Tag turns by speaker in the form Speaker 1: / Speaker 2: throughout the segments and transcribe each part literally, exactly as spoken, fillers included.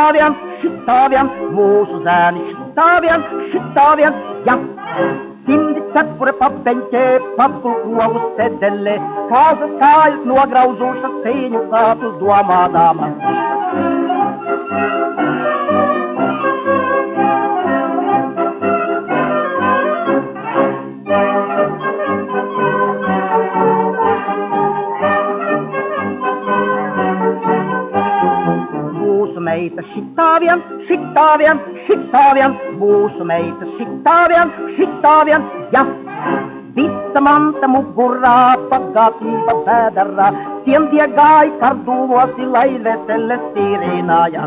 Speaker 1: Schittavian, Schittavian, wo så sein Schittavian, Schittavian, ja. Sind die Zeit für Papenke, Papulcua, Sedelle, Casa Kais, nur Graususcha, Senho, Satos, do Amadama. Meita Schittavian, Schittavian, Schittavian, wo så meita Schittavian, Schittavian, ja. Vissa manta mugurra, pagativa pedra, tiendia gai, carduo, si laile, celestirina, ja.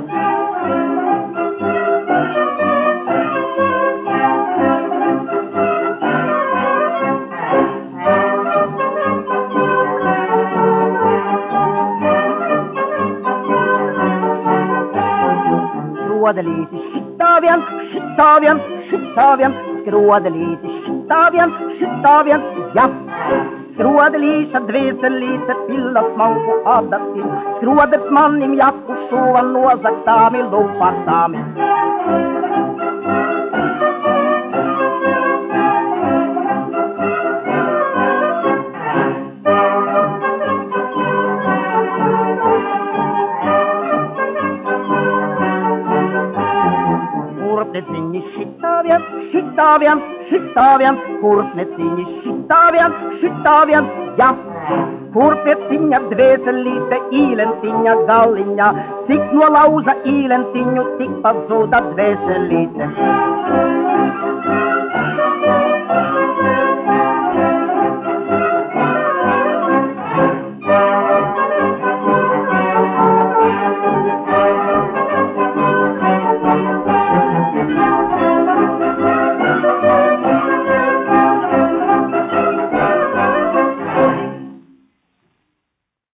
Speaker 1: Skrådelite Schittavian, Schittavian, Schittavian, skrådelite Schittavian, Schittavian, ja. Skrådelite, dveselite, pillat man på adatin, skrådet man im jakku suvan nuosaktami, lupaktami. Schittavian, Schittavian, Schittavian, kurpnetsini Schittavian, Schittavian, ja. Kurpetsinja, dveselite, ilensinja, gallinja, siknua lausa, ilensinju, tikpa zoda, dveselite.